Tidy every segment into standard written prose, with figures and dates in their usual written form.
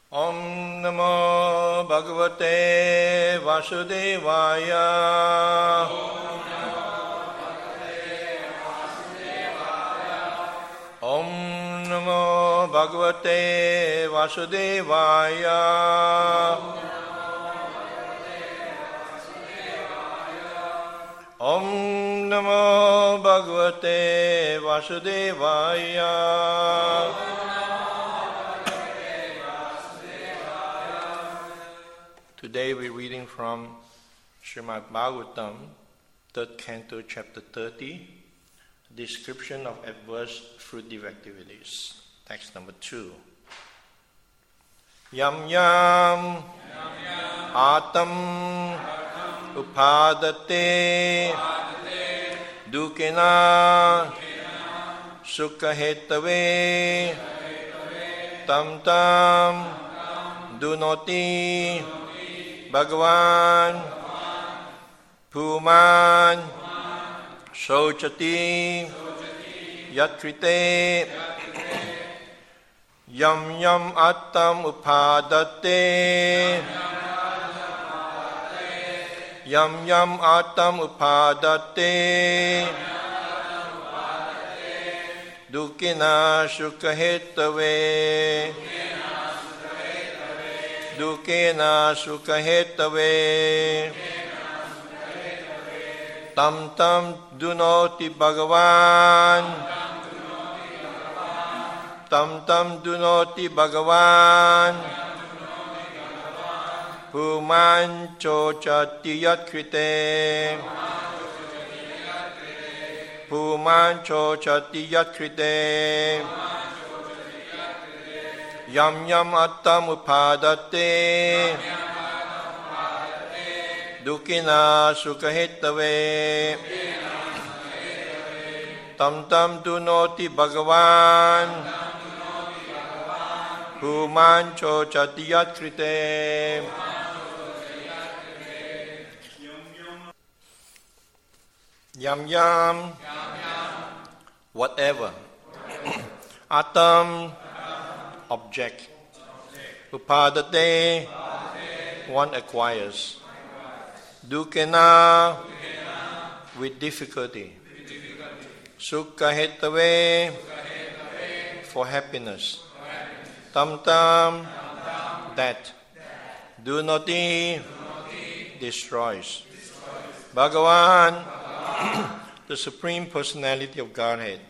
Om Namo Bhagavate Vasudevaya. Om Namo Bhagavate Vasudevaya. Om Namo Bhagavate Vasudevaya. Today we're reading from Srimad Bhagavatam, 3rd Canto, Chapter 30, Description of Adverse Fruitive Activities. Text number 2. Yam yam atam upadate dukena sukhahetave tam tam dunoti Bhagavan Puman Sochati Yatrite Yam Yam Attam Upadate Yam Yam Attam Upadate Dukena Sukhahetave Dukena Sukhahetave Tam Tam Dunoti Bhagavan Tam Tam Dunoti Bhagavan Puman Chochati Yatkrite Puman Chochati Yatkrite Yam Yam Attam Upadate Dukena Sukhahetave Tam Tam Dunoti Bhagavan Puman Chochati Yatkrite. Yam Yam whatever Attam object. Upadate, one acquires. Dukena, with difficulty. Sukhahetave, for happiness. Tam tam, that. Dunoti, destroys. Bhagavan, the Supreme Personality of Godhead.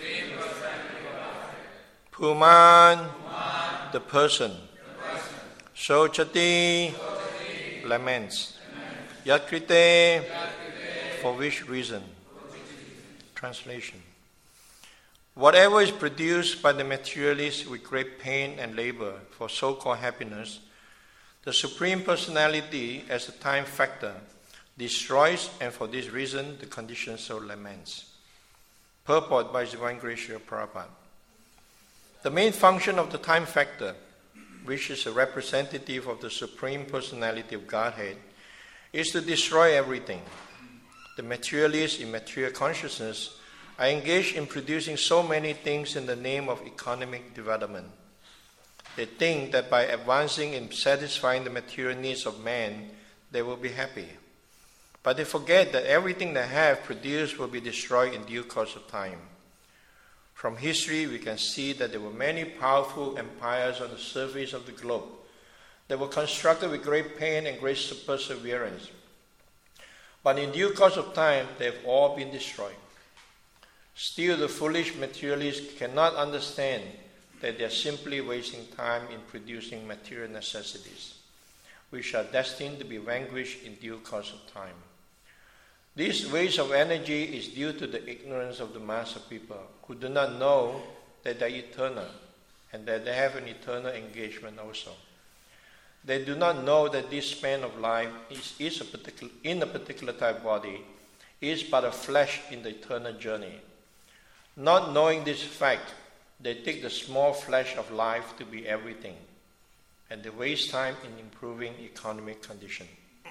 Puman, the person. Sochati, laments. Yatkrite, for which reason? Translation. Whatever is produced by the materialist with great pain and labor for so-called happiness, the Supreme Personality, as a time factor, destroys, and for this reason the condition so laments. Purport by His Divine Grace Srila Prabhupada. The main function of the time factor, which is a representative of the Supreme Personality of Godhead, is to destroy everything. The materialists in material consciousness are engaged in producing so many things in the name of economic development. They think that by advancing in satisfying the material needs of man, they will be happy. But they forget that everything they have produced will be destroyed in due course of time. From history, we can see that there were many powerful empires on the surface of the globe that were constructed with great pain and great perseverance. But in due course of time, they have all been destroyed. Still, the foolish materialists cannot understand that they are simply wasting time in producing material necessities, which are destined to be vanquished in due course of time. This waste of energy is due to the ignorance of the mass of people who do not know that they are eternal and that they have an eternal engagement also. They do not know that this span of life in a particular type body is but a flesh in the eternal journey. Not knowing this fact, they take the small flesh of life to be everything, and they waste time in improving economic condition.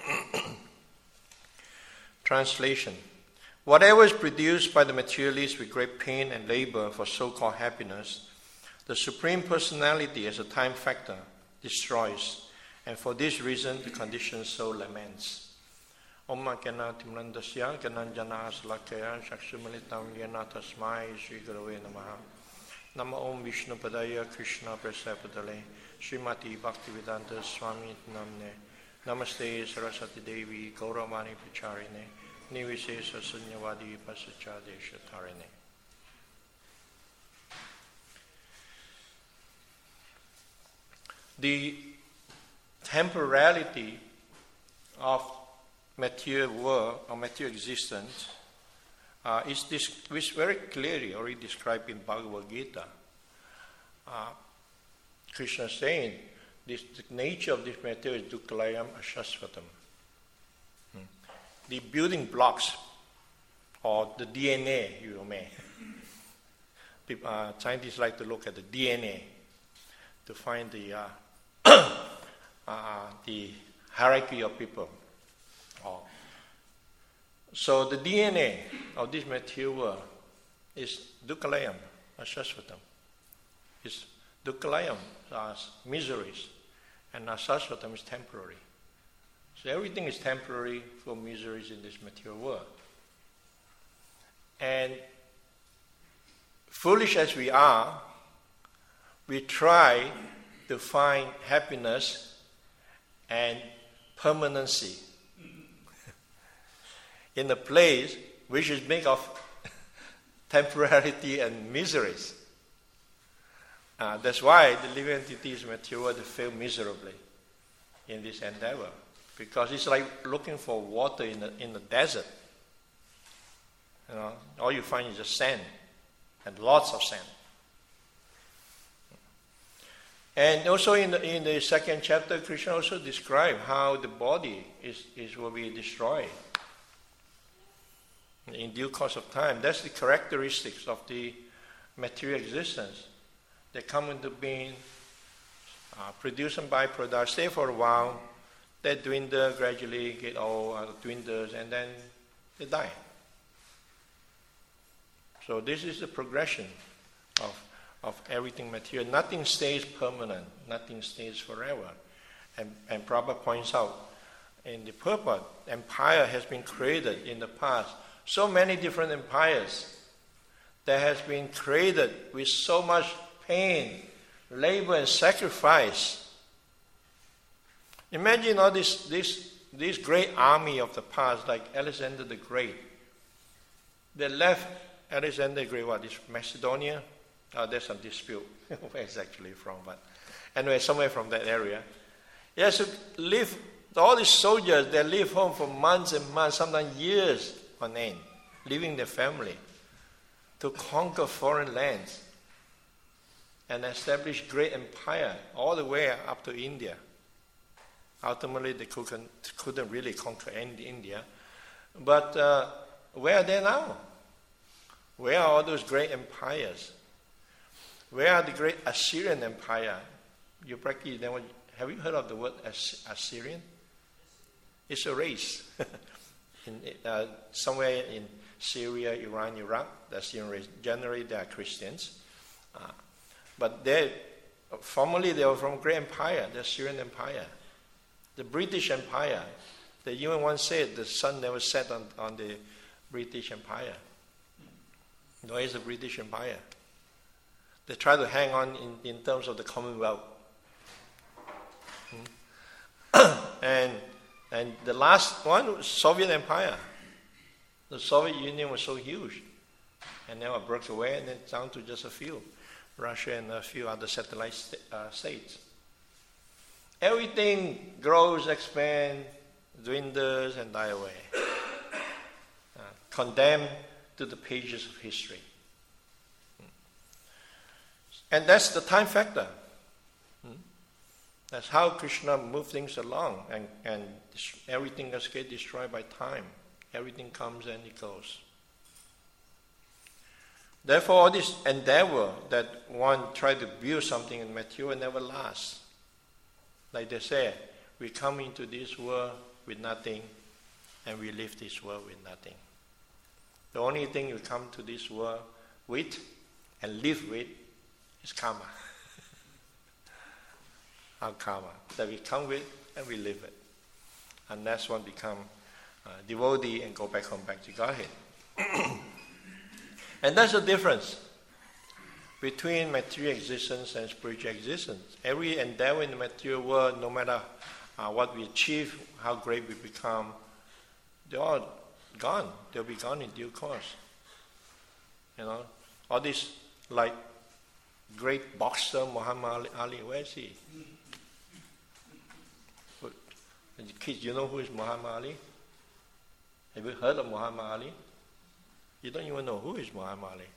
Translation. Whatever is produced by the materialist with great pain and labor for so-called happiness, the Supreme Personality as a time factor destroys. And for this reason, the conditioned soul laments. Om Kena Timlandasya Kananjana Aslakaya Shakshumalitam Yena Tasmai Sri Gurave Namaha. Nama Om Vishnu Padaya Krishna Prasapadale Srimati Bhaktivedanta Swami Namne Namaste Saraswati Devi Gauravani Pacharine Nivise Sunyavadi Pasachadesha Tarine. The temporality of material world or material existence is very clearly already described in Bhagavad Gita. Krishna is saying the nature of this material is dukkhalayam ashashvatam. The building blocks or the DNA, you may. Scientists like to look at the DNA to find the hierarchy of people. So the DNA of this material world is dukkhalayam ashashvatam. It's dukkhalayam as miseries, and ashashvatam is temporary. So everything is temporary for miseries in this material world. And foolish as we are, we try to find happiness and permanency in a place which is made of temporality and miseries. That's why the living entities material world fail miserably in this endeavor, because it's like looking for water in the desert. All you find is just sand, and lots of sand. And also in the second chapter, Krishna also described how the body will be destroyed in due course of time. That's the characteristics of the material existence. They come into being, produce some byproducts, stay for a while, they dwindle gradually, get old, dwindles, and then they die. So this is the progression of everything material. Nothing stays permanent. Nothing stays forever. And Prabhupada points out, in the purport, empire has been created in the past. So many different empires that has been created with so much pain, labor, and sacrifice. Imagine all this great army of the past, like Alexander the Great. They left Alexander the Great, is Macedonia? There's some dispute where it's actually from, but anyway, somewhere from that area. He has to live, all these soldiers, they live home for months and months, sometimes years on end, leaving their family to conquer foreign lands and establish great empire all the way up to India. Ultimately, they couldn't really conquer India. But where are they now? Where are all those great empires? Where are the great Assyrian Empire? You practically never, have you heard of the word Assyrian? It's a race. Somewhere in Syria, Iran, Iraq, the Assyrian race. Generally, they are Christians. But formerly they were from a great empire, the Assyrian Empire. The British Empire. They even once said the sun never set on the British Empire. Where is the British Empire? They try to hang on in terms of the Commonwealth. And the last one was Soviet Empire. The Soviet Union was so huge. And now it broke away and it's down to just a few. Russia and a few other satellite states. Everything grows, expands, dwindles, and die away. Condemned to the pages of history. And that's the time factor. That's how Krishna moves things along, and everything gets destroyed by time. Everything comes and it goes. Therefore, all this endeavor that one try to build something in material never lasts. Like they say, we come into this world with nothing, and we leave this world with nothing. The only thing you come to this world with and live with is karma. our karma that we come with and we live it. Unless one become devotee and go back home, back to Godhead. And that's the difference between material existence and spiritual existence. Every endeavor in the material world, no matter what we achieve, how great we become, they're all gone. They'll be gone in due course. All these like great boxer Muhammad Ali, where is he? Kids, you know who is Muhammad Ali? Have you heard of Muhammad Ali? You don't even know who is Muhammad Ali.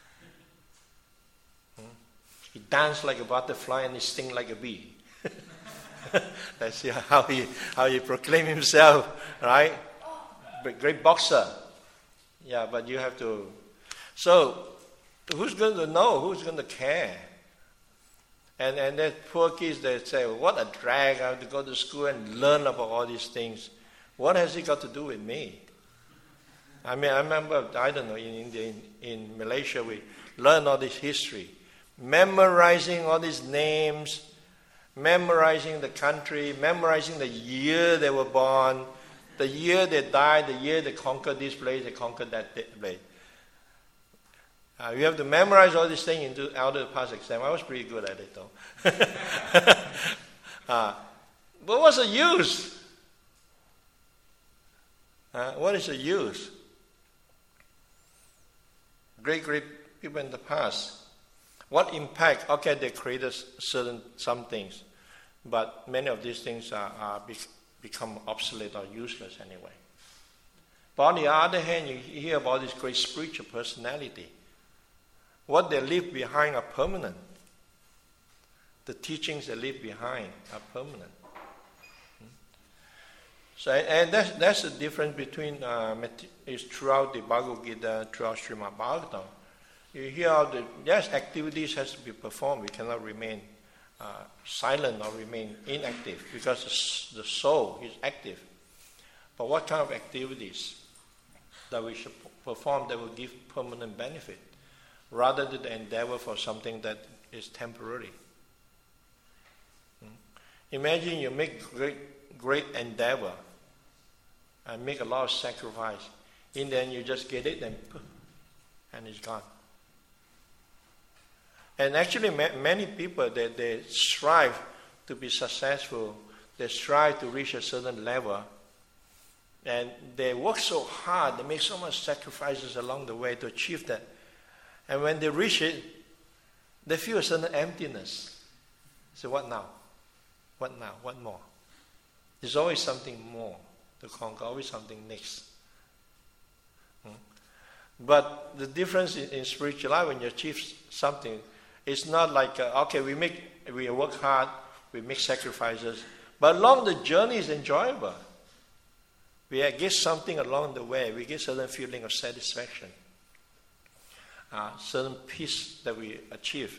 He danced like a butterfly and he sting like a bee. That's how he proclaimed himself, right? But great boxer. Yeah, but you have to. So, who's going to know? Who's going to care? And that poor kids, they say, what a drag, I have to go to school and learn about all these things. What has it got to do with me? I mean, I remember, I don't know, in India, in Malaysia, we learn all this history. Memorizing all these names, memorizing the country, memorizing the year they were born, the year they died, the year they conquered this place, they conquered that place. You have to memorize all these things out of the past exam. I was pretty good at it, though. But what's the use? What is the use? Great people in the past. What impact? Okay, they created some things, but many of these things become obsolete or useless anyway. But on the other hand, you hear about this great spiritual personality. What they leave behind are permanent. The teachings they leave behind are permanent. So, and that's the difference between is throughout the Bhagavad Gita, throughout Srimad Bhagavatam. You hear activities has to be performed. We cannot remain silent or remain inactive because the soul is active. But what kind of activities that we should perform that will give permanent benefit, rather than the endeavor for something that is temporary? Imagine you make great endeavor and make a lot of sacrifice. In the end, you just get it and it's gone. And actually, many people, they strive to be successful. They strive to reach a certain level. And they work so hard, they make so much sacrifices along the way to achieve that. And when they reach it, they feel a certain emptiness. So what now? What now? What more? There's always something more to conquer, always something next. But the difference in spiritual life, when you achieve something, it's not like, we work hard, we make sacrifices, but along the journey is enjoyable. We get something along the way. We get certain feeling of satisfaction, certain peace that we achieve.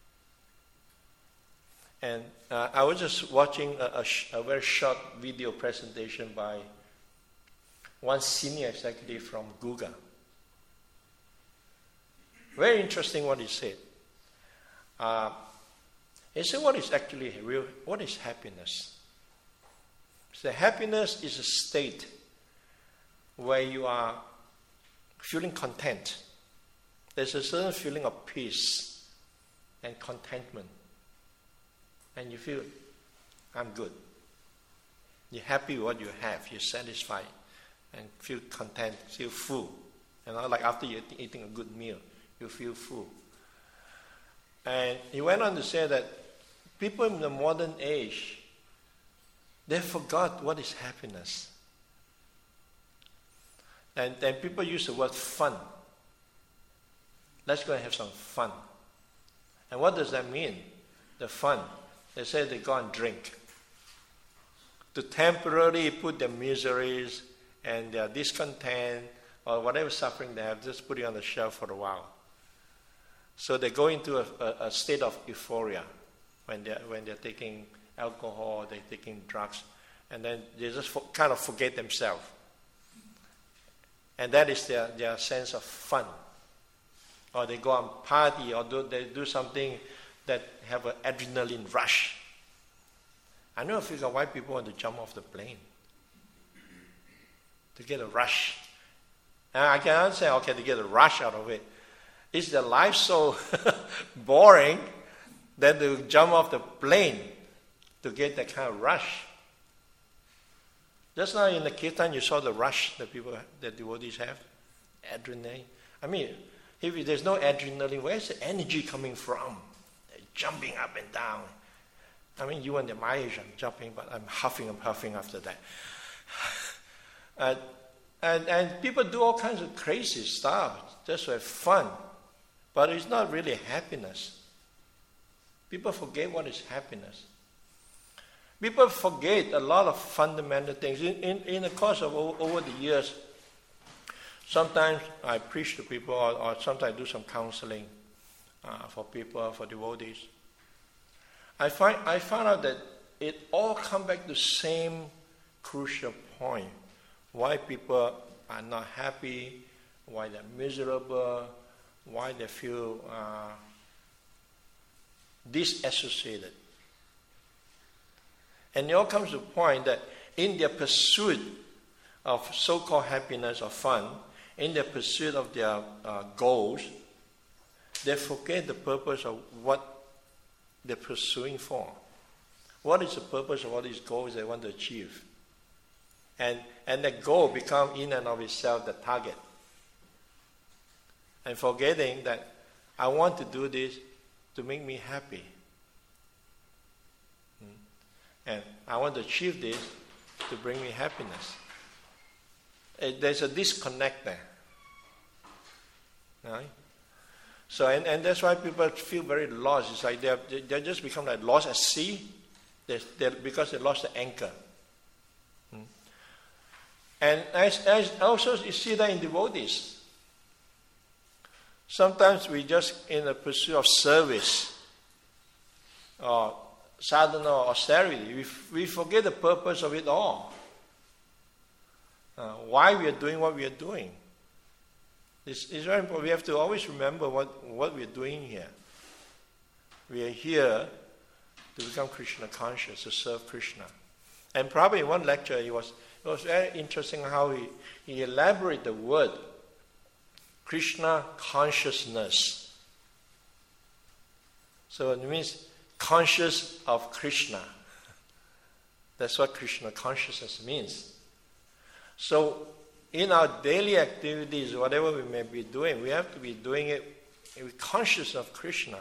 And I was just watching a very short video presentation by one senior executive from Google. Very interesting what he said. He said, what is happiness? He said, happiness is a state where you are feeling content. There's a certain feeling of peace and contentment. And you feel, I'm good. You're happy with what you have. You're satisfied and feel content, feel full. Like after you're eating a good meal, you feel full. And he went on to say that people in the modern age, they forgot what is happiness. And then people use the word fun. Let's go and have some fun. And what does that mean? The fun. They say they go and drink to temporarily put their miseries and their discontent or whatever suffering they have, just put it on the shelf for a while. So they go into a state of euphoria when they're taking alcohol, they're taking drugs, and then they just kind of forget themselves. And that is their sense of fun. Or they go and party, or they do something that have an adrenaline rush. I never figured why people want to jump off the plane. To get a rush. And I can understand, okay, to get a rush out of it. Is their life so boring that they jump off the plane to get that kind of rush? Just now in the kirtan, you saw the rush that the devotees have. Adrenaline. I mean, if there's no adrenaline, where's the energy coming from? They're jumping up and down. I mean, you and my age, I'm jumping, but I'm huffing and puffing after that. And people do all kinds of crazy stuff just to have fun. But it's not really happiness. People forget what is happiness. People forget a lot of fundamental things. In the course of over the years, sometimes I preach to people or sometimes I do some counseling for people, for devotees. I found out that it all comes back to the same crucial point. Why people are not happy, why they're miserable, why they feel disassociated. And it all comes to the point that in their pursuit of so-called happiness or fun, in their pursuit of their goals, they forget the purpose of what they're pursuing for. What is the purpose of all these goals they want to achieve? And that goal becomes in and of itself the target. And forgetting that I want to do this to make me happy. And I want to achieve this to bring me happiness. There's a disconnect there. Right? So, and that's why people feel very lost. It's like they just become like lost at sea because they lost the anchor. And as also you see that in devotees. Sometimes we just in the pursuit of service or sadhana or austerity, we forget the purpose of it all. Why we are doing what we are doing. It's very important. We have to always remember what we are doing here. We are here to become Krishna conscious, to serve Krishna. And probably in one lecture, it was very interesting how he elaborated the word Krishna consciousness. So it means conscious of Krishna. That's what Krishna consciousness means. So in our daily activities, whatever we may be doing, we have to be doing it with conscious of Krishna.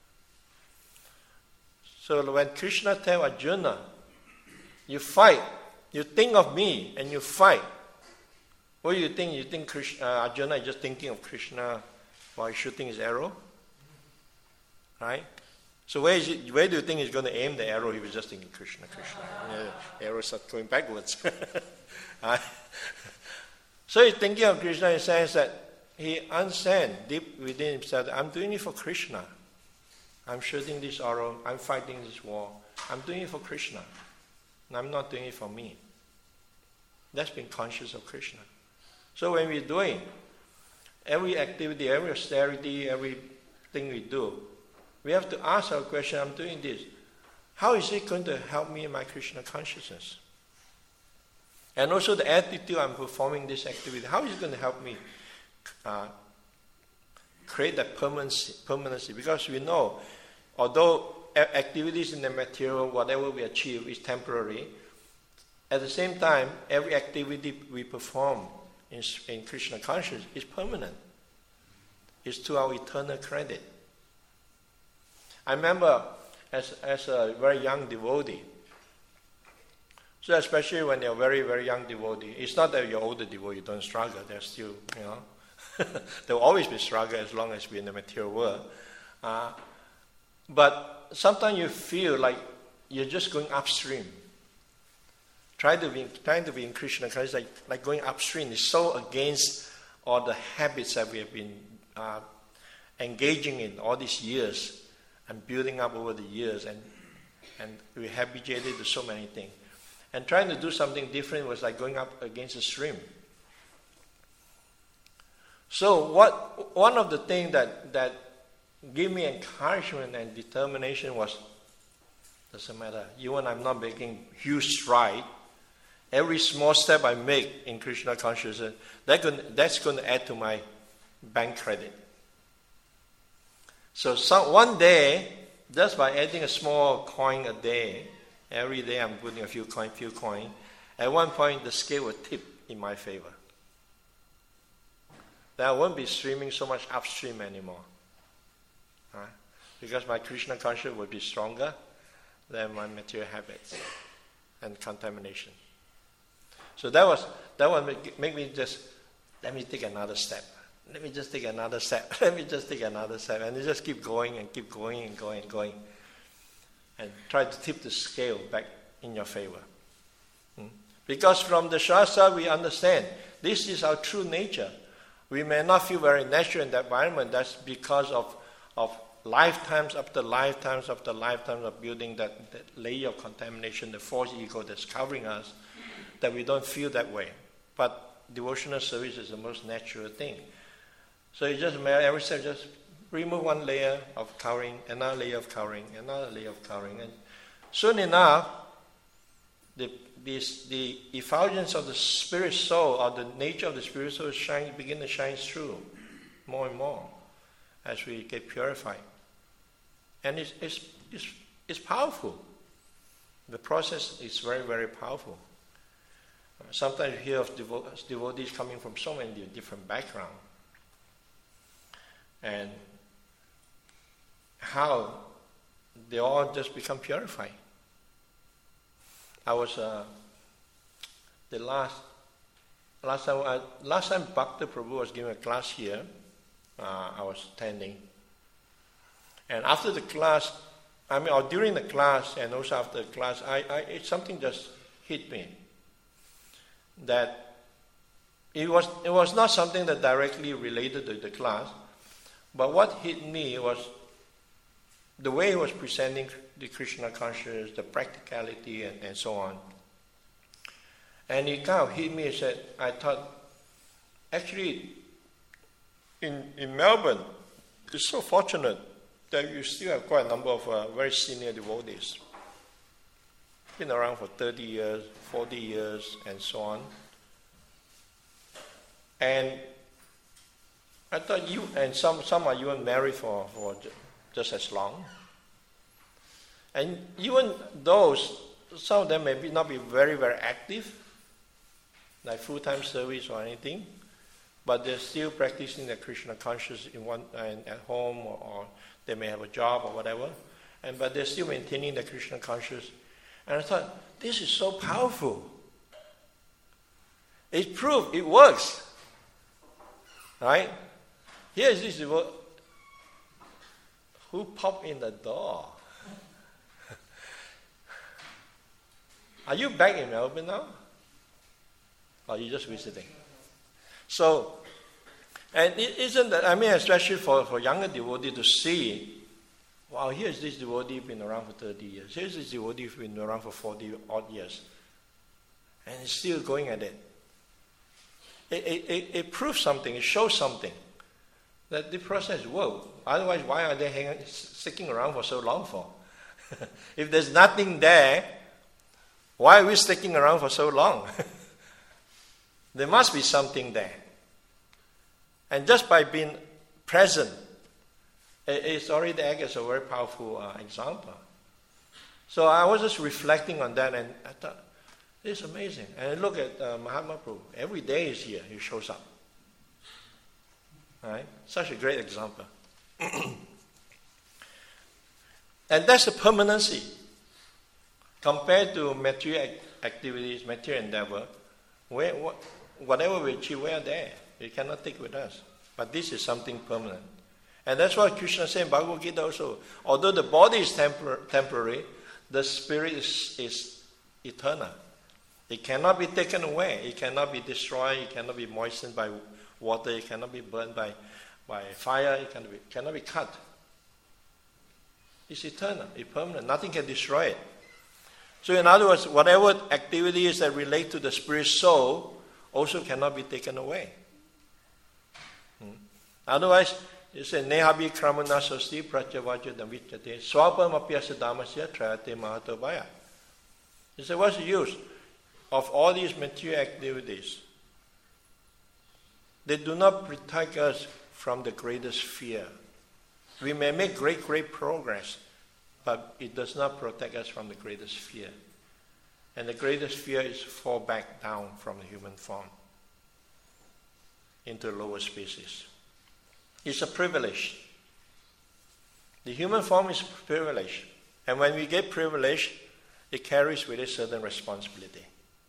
So when Krishna tells Arjuna, you fight, you think of me and you fight. What do you think? You think Arjuna is just thinking of Krishna while he's shooting his arrow? Right? So where do you think he's going to aim the arrow? He was just thinking Krishna. The arrow starts going backwards. Right? So he's thinking of Krishna in the sense that he understands deep within himself that I'm doing it for Krishna. I'm shooting this arrow. I'm fighting this war. I'm doing it for Krishna. And I'm not doing it for me. That's being conscious of Krishna. So when we're doing every activity, every austerity, everything we do, we have to ask our question, I'm doing this. How is it going to help me in my Krishna consciousness? And also the attitude I'm performing this activity, how is it going to help me create that permanency? Because we know, although activities in the material, whatever we achieve is temporary, at the same time, every activity we perform in Krishna consciousness is permanent. It's to our eternal credit. I remember as a very young devotee, so especially when you're a very, very young devotee, it's not that you're older devotee, you don't struggle, there's still, there will always be struggle as long as we're in the material world. But sometimes you feel like you're just going upstream. Trying to be in Krishna consciousness, like going upstream is so against all the habits that we have been engaging in all these years and building up over the years, and we habituated to so many things. And trying to do something different was like going up against the stream. So one of the things that gave me encouragement and determination was Doesn't matter. Even I'm not making huge stride, every small step I make in Krishna consciousness, that's going to add to my bank credit. So one day, just by adding a small coin a day, every day I'm putting a few coin, at one point the scale will tip in my favor. Then I won't be streaming so much upstream anymore. Right? Because my Krishna consciousness will be stronger than my material habits and contamination. So that would make me just, let me take another step. Let me just take another step. Let me just take another step. And you just keep going and keep going and going and going. And try to tip the scale back in your favor. Because from the Shastra we understand this is our true nature. We may not feel very natural in that environment. That's because of lifetimes after lifetimes after lifetimes of building that layer of contamination, the false ego that's covering us, that we don't feel that way. But devotional service is the most natural thing. So you just every step just remove one layer of covering, another layer of covering, another layer of covering, and soon enough, the effulgence of the spirit soul or the nature of the spirit soul begin to shine through more and more as we get purified, and it's powerful. The process is very, very powerful. Sometimes you hear of devotees coming from so many different backgrounds, and how they all just become purified. I was the last time Bhakta Prabhu was giving a class here. I was attending, and after the class, or during the class, and also after the class, something just hit me. That it was not something that directly related to the class, but what hit me was the way he was presenting the Krishna consciousness, the practicality, and so on. And it kind of hit me and said, I thought, actually, in Melbourne, it's so fortunate that you still have quite a number of very senior devotees. Been around for 30 years, 40 years, and so on. And I thought you, and some are even married for just as long. And even those, some of them may not be very, very active, like full-time service or anything, but they're still practicing their Krishna consciousness at home, or they may have a job or whatever, but they're still maintaining their Krishna consciousness. And I thought, this is so powerful. It's proof, it works. Right? Here is this devotee who popped in the door. Are you back in Melbourne now? Or are you just visiting? So, and it isn't that, especially for younger devotee to see, wow, here's this devotee been around for 30 years. Here's this devotee been around for 40 odd years. And he's still going at it. It proves something, it shows something. That the process works. Otherwise, why are they sticking around for so long for? If there's nothing there, why are we sticking around for so long? There must be something there. And just by being present, it's already acted as a very powerful example. So I was just reflecting on that, and I thought, it's amazing. And look at Mahatma Prabhu. Every day he's here, he shows up. Right? Such a great example. And that's the permanency. Compared to material activities, material endeavor, whatever we achieve, we are there. We cannot take with us. But this is something permanent. And that's what Krishna said in Bhagavad Gita also. Although the body is temporary, the spirit is eternal. It cannot be taken away. It cannot be destroyed. It cannot be moistened by water. It cannot be burned by fire. It cannot be cut. It's eternal. It's permanent. Nothing can destroy it. So in other words, whatever activities that relate to the spirit soul also cannot be taken away. Otherwise, It says, Nehabi kramana sosti prachavaja damvichate swapam apyasa damasya trayate mahatobaya. He said, what's the use of all these material activities? They do not protect us from the greatest fear. We may make great progress, but it does not protect us from the greatest fear. And the greatest fear is to fall back down from the human form into lower species. It's a privilege. The human form is a privilege. And when we get privilege, it carries with it certain responsibility.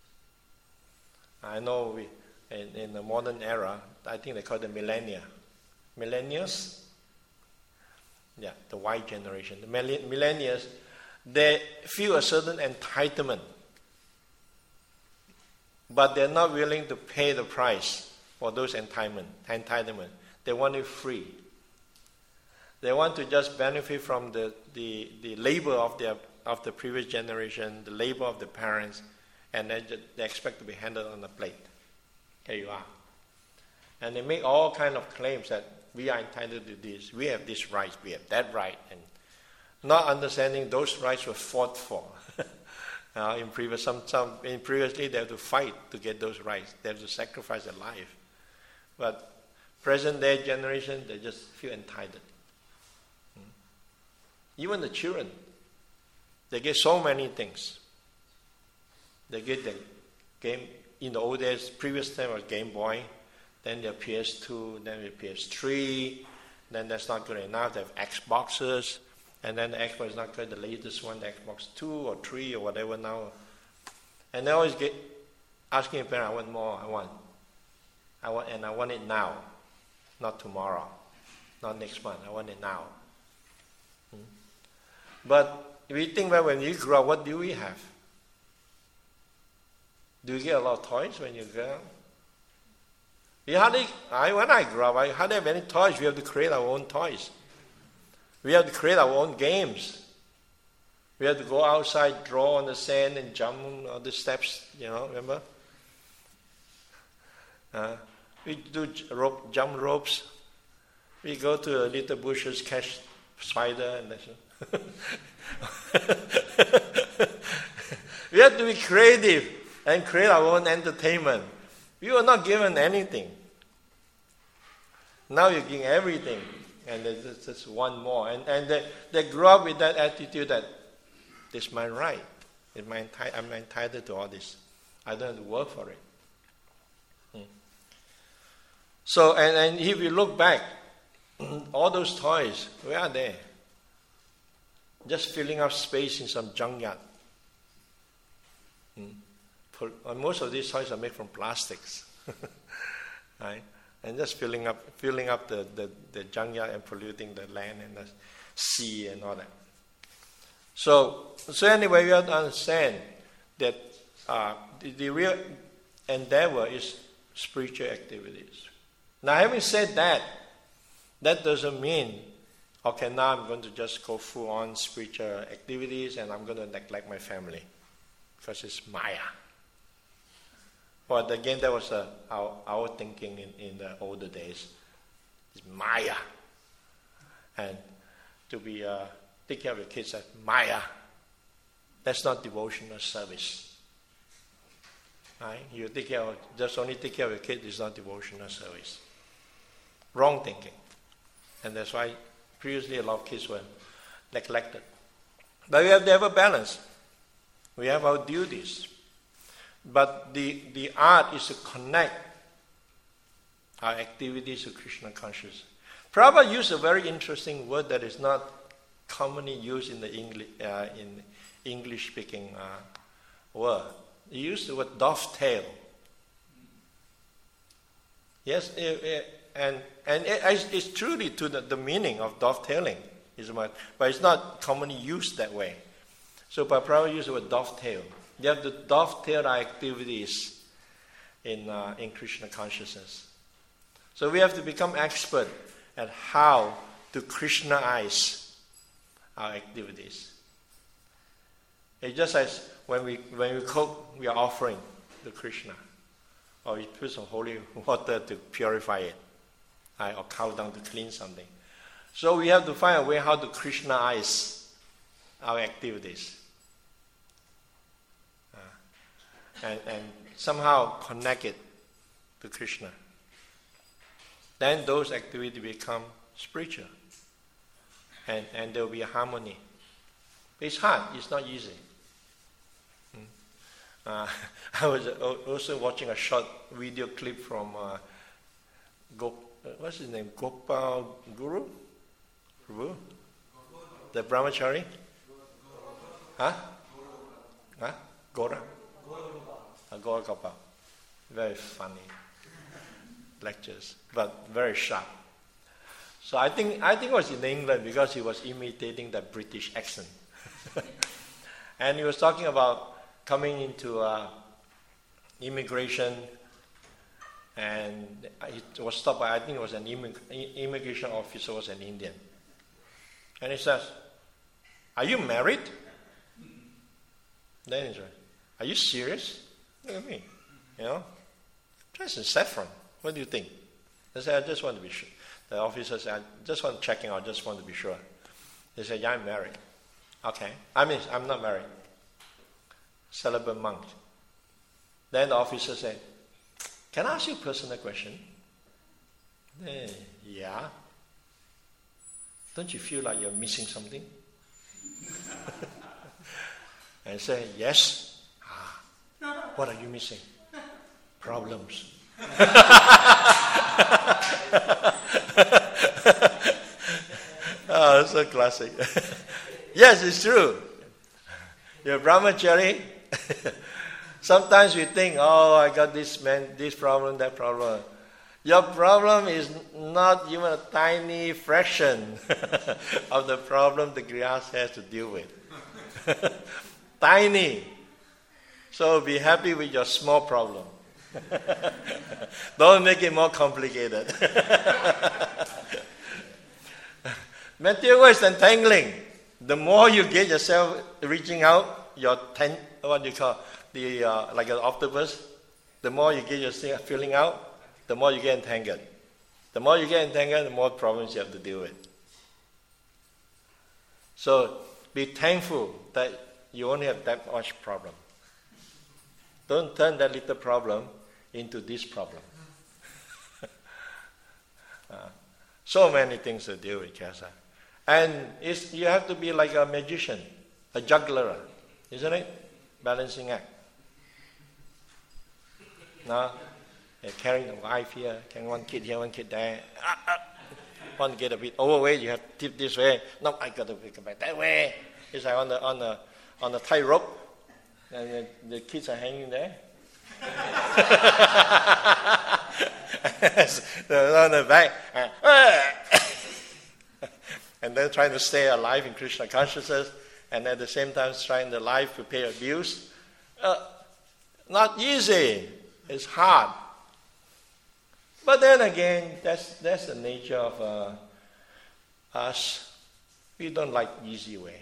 I know in the modern era, I think they call it millennia. Millennials? Yeah, the Y generation. The millennials, they feel a certain entitlement, but they're not willing to pay the price for those entitlement. They want it free. They want to just benefit from the labor of the previous generation, the labor of the parents, and then they expect to be handed on a plate. Here you are. And they make all kind of claims that we are entitled to this, we have this right, we have that right, and not understanding those rights were fought for. Previously they have to fight to get those rights. They have to sacrifice their life. But present day generation, they just feel entitled. Even the children, they get so many things. They get the game, in the old days, previous time was Game Boy, then their PS2, then the PS3, then that's not good enough, they have Xboxes, and then the Xbox is not good, the latest one, the Xbox 2 or 3 or whatever now. And they always get asking a parent, I want more, I want it now, not tomorrow, not next month, I want it now. But if you think about when you grow up, what do we have? Do you get a lot of toys when you grow up? When I grew up, I hardly have any toys. We have to create our own toys. We have to create our own games. We have to go outside, draw on the sand, and jump on the steps, remember? We do jump ropes. We go to the little bushes, catch spider, and that's We have to be creative and create our own entertainment. We were not given anything. Now you're getting everything, and there's just one more. And they grew up with that attitude that this is my right. I'm entitled to all this. I don't have to work for it. So, and if you look back, all those toys, where are they? Just filling up space in some junkyard. Most of these toys are made from plastics, right? And just filling up the junkyard and polluting the land and the sea and all that. So anyway, we have to understand that the real endeavor is spiritual activities. Now, having said that, that doesn't mean, okay, now I'm going to just go full on spiritual activities and I'm going to neglect my family because it's Maya. But again, that was our thinking in the older days. It's Maya. And to be take care of your kids, that's Maya. That's not devotional service. Right? You just only take care of your kids is not devotional service. Wrong thinking. And that's why previously a lot of kids were neglected. But we have to have a balance. We have our duties. But the art is to connect our activities to Krishna consciousness. Prabhupada used a very interesting word that is not commonly used in the English-speaking world. He used the word dovetail. Yes, and it's truly to the meaning of dovetailing, but it's not commonly used that way. So Prabhupada used the word dovetail. You have to dovetail our activities in Krishna consciousness. So we have to become expert at how to Krishnaize our activities. It's just as when we cook, we are offering to Krishna. Or we put some holy water to purify it. Or cow dung to clean something. So we have to find a way how to Krishnaize our activities. And somehow connect it to Krishna. Then those activities become spiritual. And there will be a harmony. It's hard, it's not easy. I was also watching a short video clip from what's his name? Gopal Guru? The Brahmachari? Huh? Gora? Gora Gopal. Very funny lectures, but very sharp. So I think it was in England because he was imitating the British accent. And he was talking about coming into immigration, and he was stopped by, I think it was an immigration officer, was an Indian. And he says, "Are you married?" Then he said, "Are you serious? Look at me, dressed in saffron. What do you think?" I said, "I just want to be sure." The officer said, "I just want to check in, I just want to be sure." He said, "Yeah, I'm married." "Okay." I'm not married. Celibate monk. Then the officer said, "Can I ask you a personal question?" "Yeah." "Don't you feel like you're missing something?" And I said, "Yes." "What are you missing?" "Problems." Oh, so classic. Yes, it's true. You're Brahmachari. Sometimes we think, I got this problem, that problem. Your problem is not even a tiny fraction of the problem the Grihastha has to deal with. Tiny. So be happy with your small problem. Don't make it more complicated. Material is entangling. The more you get yourself reaching out, like an octopus, the more you get yourself filling out, the more you get entangled. The more you get entangled, the more problems you have to deal with. So be thankful that you only have that much problem. Don't turn that little problem into this problem. So many things to deal with, Kesa. And you have to be like a magician, a juggler, isn't it? Balancing act. No? You're carrying a wife here, carrying one kid here, one kid there. Want to get a bit overweight, you have to tip this way. No, I got to pick it back that way. It's like on the tightrope, and the kids are hanging there. On the back. And then trying to stay alive in Krishna consciousness, and at the same time trying the life to pay abuse. Not easy. It's hard. But then again, that's the nature of us. We don't like easy way.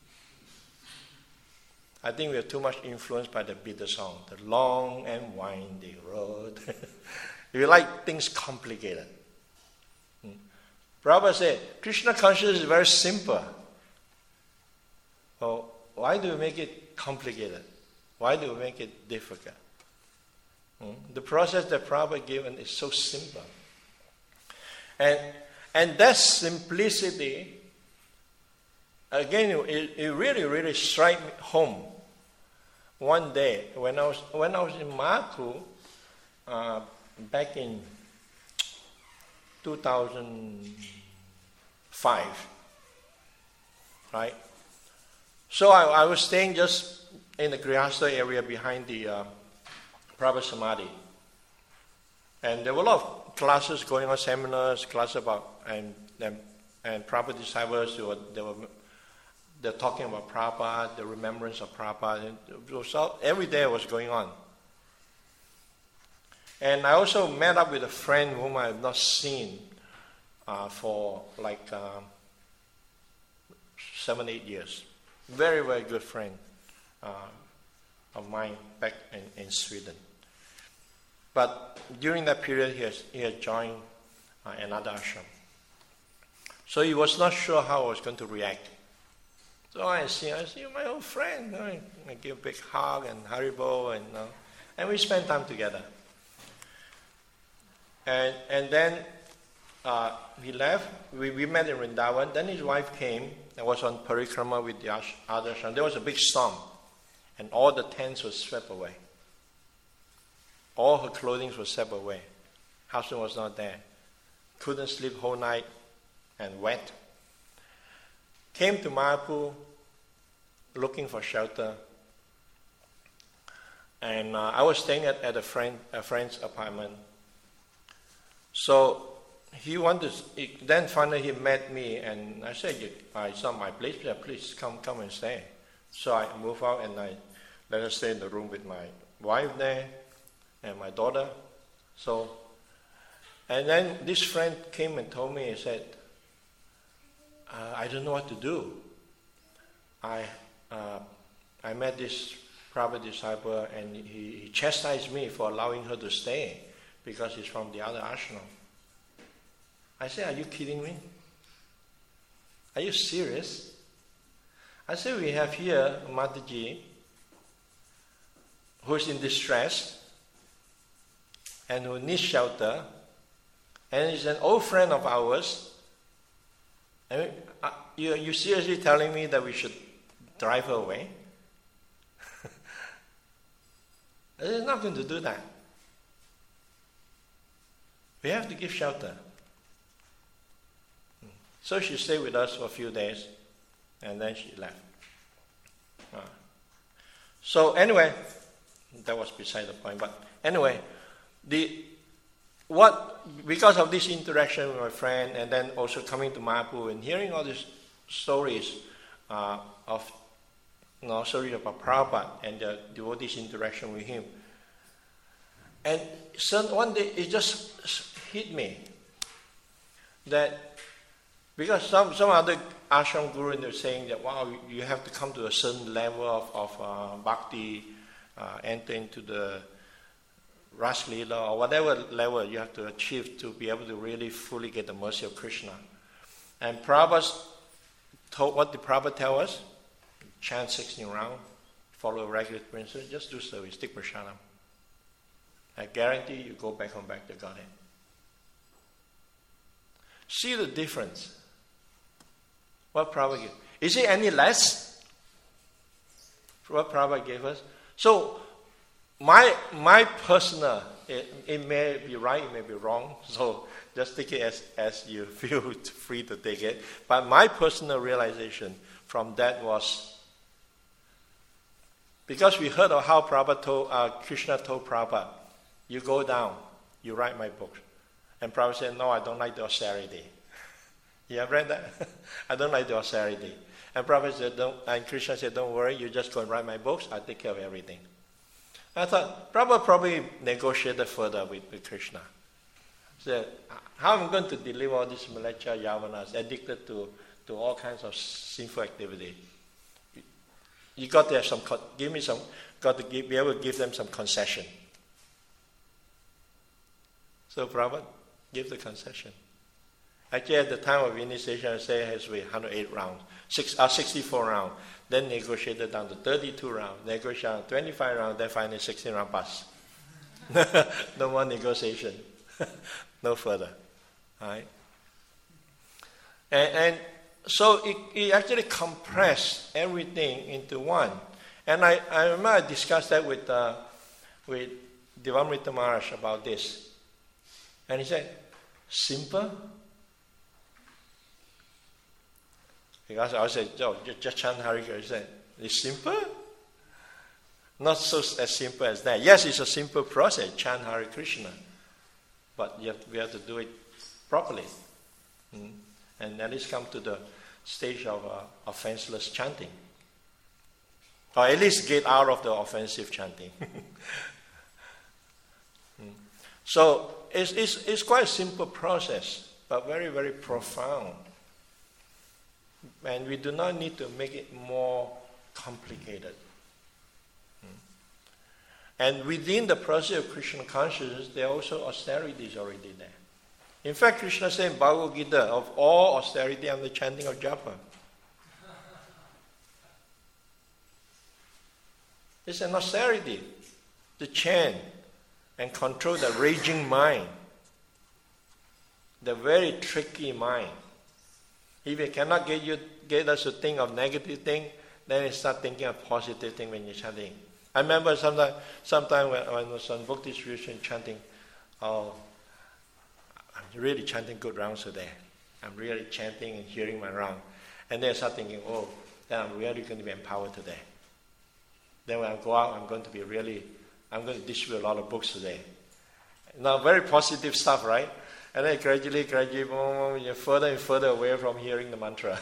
I think we are too much influenced by the bitter song, the long and winding road. We like things complicated. Prabhupada said, Krishna consciousness is very simple. Well, why do we make it complicated? Why do we make it difficult? The process that Prabhupada given is so simple. And that simplicity, again, it really, really struck me home. One day, when I was in Maku, back in 2005, right? So I was staying just in the Grihastha area behind the Prabhupada Samadhi. And there were a lot of classes going on, seminars, classes about, and Prabhupada disciples, they're talking about Prabhupada, the remembrance of Prabhupada. And so every day was going on. And I also met up with a friend whom I have not seen for like 7-8 years. Very, very good friend of mine back in Sweden. But during that period, he had joined another ashram. So he was not sure how I was going to react. So I see my old friend. I give a big hug and Haribo, and we spent time together. And then he left. We met in Vrindavan. Then his wife came and was on parikrama with the other ashram. There was a big storm, and all the tents were swept away. All her clothing was swept away. Husband was not there. Couldn't sleep whole night and wet. Came to Mayapur looking for shelter. And I was staying at a friend's apartment. So then finally he met me, and I said, it's not my place, please come and stay. So I moved out and I let her stay in the room with my wife there and my daughter. And then this friend came and told me, he said, I don't know what to do. I met this Prabhupada disciple, and he chastised me for allowing her to stay because he's from the other ashram. I said, are you kidding me? Are you serious? I said, we have here Mataji, who's in distress and who needs shelter, and he's an old friend of ours. I mean, you seriously telling me that we should drive her away? They're not going to do that. We have to give shelter. So she stayed with us for a few days, and then she left. So anyway, that was beside the point. But anyway, because of this interaction with my friend, and then also coming to Mayapur and hearing all these stories stories about Prabhupada and the devotees' interaction with him, and one day it just hit me that because some other ashram guru were saying that, wow, you have to come to a certain level of bhakti, enter into the Ras Leela, or whatever level you have to achieve to be able to really fully get the mercy of Krishna. And what did Prabhupada tell us? Chant 16 rounds, follow a regular principle, just do service, take prasadam. I guarantee you go back home back to Godhead. See the difference. What Prabhupada gave. Is it any less? What Prabhupada gave us? So, my personal, it may be right, it may be wrong, so just take it as you feel free to take it. But my personal realization from that was, because we heard of how Krishna told Prabhupada, you go down, you write my book. And Prabhupada said, no, I don't like the austerity. You have read that? I don't like the austerity. And Prabhupada said, and Krishna said, don't worry, you just go and write my books, I'll take care of everything. I thought, Prabhupada probably negotiated further with Krishna. He said, how am I going to deliver all these Mleccha Yavanas addicted to all kinds of sinful activity? You got to have be able to give them some concession. So Prabhupada gave the concession. Actually, at the time of initiation, I say it has to be 108 rounds, 64 rounds. Then negotiated down to 32 rounds, negotiated 25 rounds, then finally 16 round pass. No more negotiation. No further. All right? And so it actually compressed everything into one. And I remember I discussed that with Devamrita Maharaj about this. And he said, simple? Because I said, just chant Hare Krishna. He said, it's simple? Not so as simple as that. Yes, it's a simple process, chant Hare Krishna. But we have to do it properly. And at least come to the stage of offenseless chanting. Or at least get out of the offensive chanting. So it's quite a simple process, but very, very profound. And we do not need to make it more complicated. And within the process of Krishna consciousness, there are also austerities already there. In fact, Krishna said in Bhagavad Gita, of all austerity, I'm the chanting of japa. It's an austerity to chant and control the raging mind, the very tricky mind. If it cannot get us to think of negative thing, then you start thinking of positive thing when you're chanting. I remember sometime when I was on book distribution chanting, I'm really chanting good rounds today. I'm really chanting and hearing my round. And then I start thinking, then I'm really going to be empowered today. Then when I go out, I'm going to distribute a lot of books today. Now, very positive stuff, right? And then gradually, you're further and further away from hearing the mantra.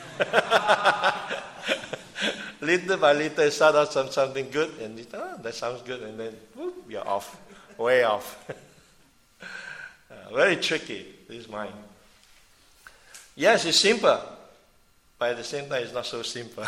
Little by little, start out something good, and that sounds good, and then whoop, you're off, way off. Very tricky, this mind. Yes, it's simple, but at the same time, it's not so simple.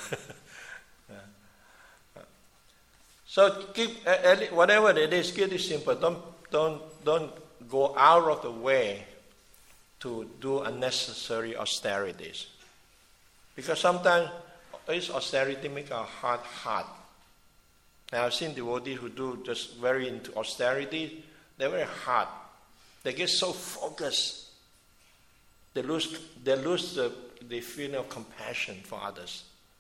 So keep whatever it is, keep it simple. Don't go out of the way to do unnecessary austerities, because sometimes this austerity make our heart hard. And I've seen devotees who do just very into austerity. They're very hard. They get so focused. They lose the feeling of compassion for others.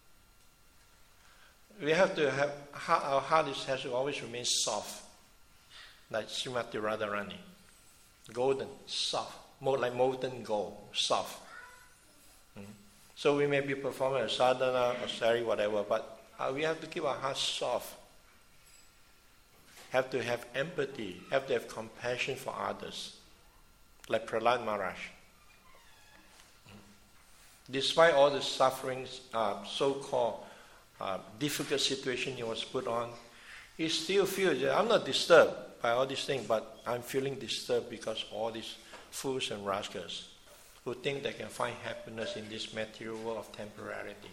We have to have, our heart has to always remain soft, like Srimati Radharani. Golden, soft, more like molten gold, soft. So we may be performing a sadhana, or sari, whatever, but we have to keep our hearts soft. Have to have empathy, have to have compassion for others, like Prahlad Maharaj. Despite all the sufferings, so-called difficult situation he was put on, he still feels that I'm not disturbed by all these things, but I'm feeling disturbed because all these fools and rascals who think they can find happiness in this material world of temporality.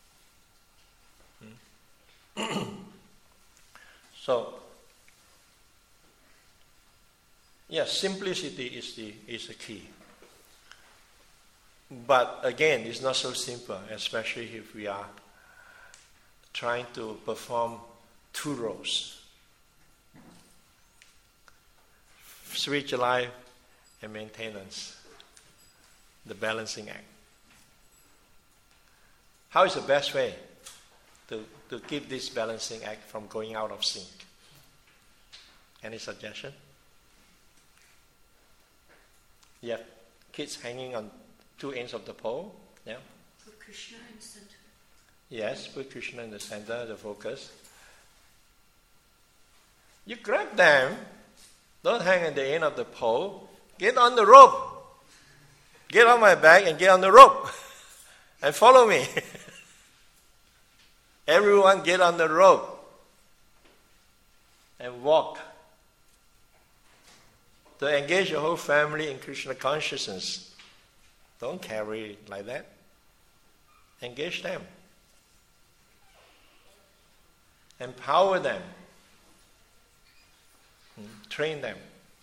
So, simplicity is the key. But again, it's not so simple, especially if we are trying to perform two roles: spiritual life and maintenance, the balancing act. How is the best way to keep this balancing act from going out of sync? Any suggestion? You have kids hanging on two ends of the pole. Yeah. Put Krishna in the center. Yes, put Krishna in the center, the focus. You grab them. Don't hang at the end of the pole. Get on the rope. Get on my back and get on the rope. And follow me. Everyone get on the rope. And walk. To engage your whole family in Krishna consciousness. Don't carry it like that. Engage them. Empower them. Train them.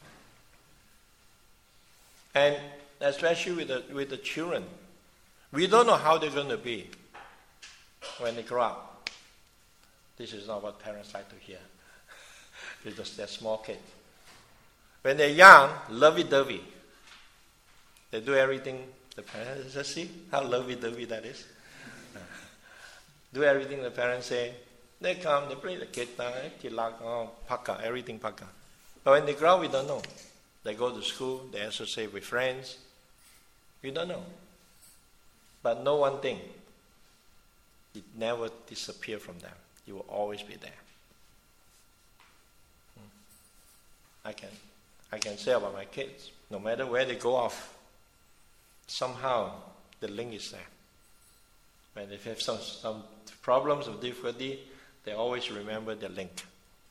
And especially with the children. We don't know how they're going to be when they grow up. This is not what parents like to hear. Because they're small kids. When they're young, lovey-dovey. They do everything the parents just see how lovey-dovey that is. Do everything the parents say. They come, they play the guitar, paka, everything paka. But when they grow up, we don't know. They go to school, they associate with friends. We don't know. But know one thing. It never disappears from them. It will always be there. I can say about my kids, no matter where they go off, somehow the link is there. When they have some problems or difficulty, they always remember the link.